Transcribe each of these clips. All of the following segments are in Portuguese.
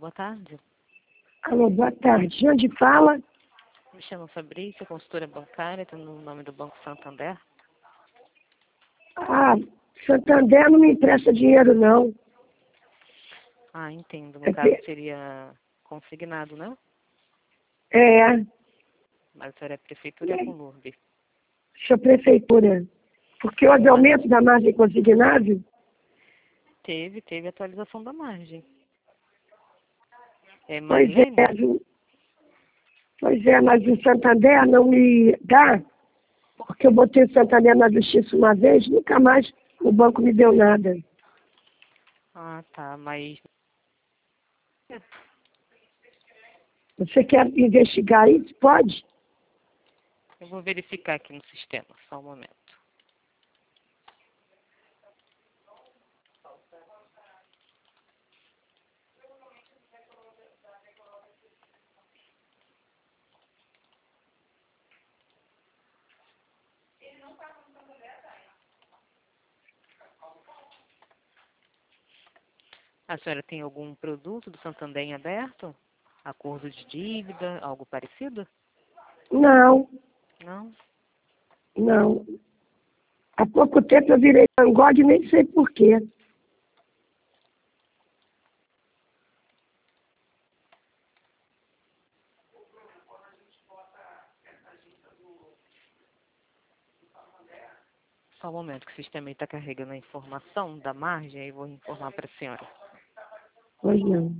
boa tarde. Alô, boa tarde. De onde fala? Me chamo Fabrícia, consultora bancária, estou no nome do Banco Santander. Ah, Santander não me empresta dinheiro, não. Ah, entendo. No caso seria consignado, né? É, Mas a senhora é prefeitura ou é com LURB? sou prefeitura. Porque houve aumento da margem consignado? Teve atualização da margem. É Pois Marilene? mas o Santander não me dá, porque eu botei o Santander na justiça uma vez, nunca mais o banco me deu nada. Ah, tá, mas... Você quer investigar isso? Pode? Eu vou verificar aqui no sistema, só um momento. A senhora tem algum produto do Santander em aberto? Acordo de dívida, algo parecido? Não, Não? não. Há pouco tempo eu virei pangode, nem sei por quê. Só um momento que o sistema está carregando a informação da margem, aí eu vou informar para a senhora. Pois não.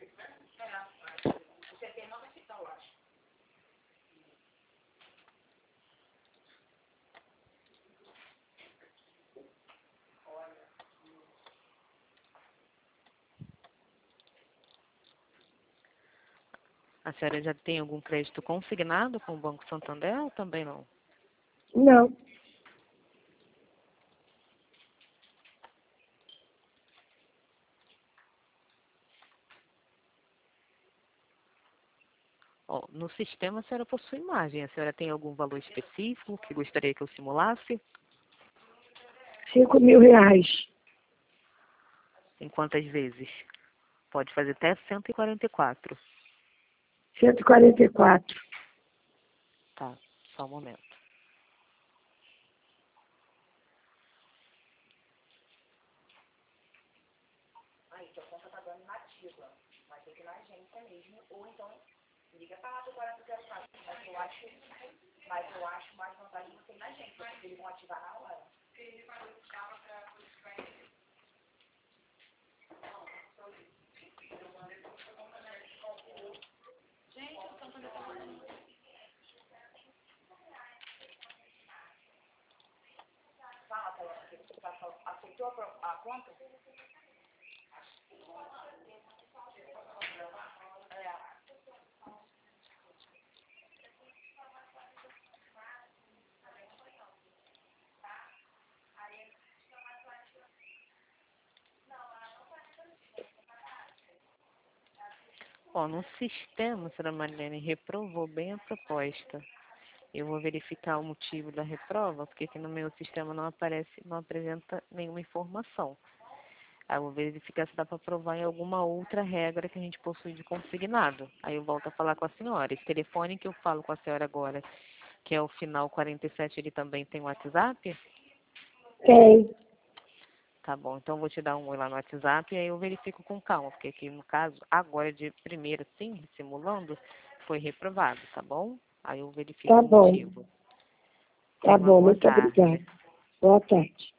A senhora já tem algum crédito consignado com o Banco Santander ou também não? Não. Ó, no sistema a senhora possui margem. A senhora tem algum valor específico que gostaria que eu simulasse? R$ 5.000. Em quantas vezes? Pode fazer até 144. 144. Tá, só um momento. Ó, no sistema, a senhora Marilene reprovou bem a proposta. Eu vou verificar o motivo da reprova, porque aqui no meu sistema não aparece, não apresenta nenhuma informação. Aí eu vou verificar se dá para aprovar em alguma outra regra que a gente possui de consignado. Aí eu volto a falar com a senhora. Esse telefone que eu falo com a senhora agora, que é o final 47, ele também tem WhatsApp? Tem. Tá bom, então eu vou te dar um oi lá no WhatsApp e aí eu verifico com calma, porque aqui no caso, agora de primeira, sim, simulando, foi reprovado, tá bom? Aí eu verifico Tá o bom. motivo. Tá Tenha uma bom, boa muito tarde. obrigada. Boa tarde.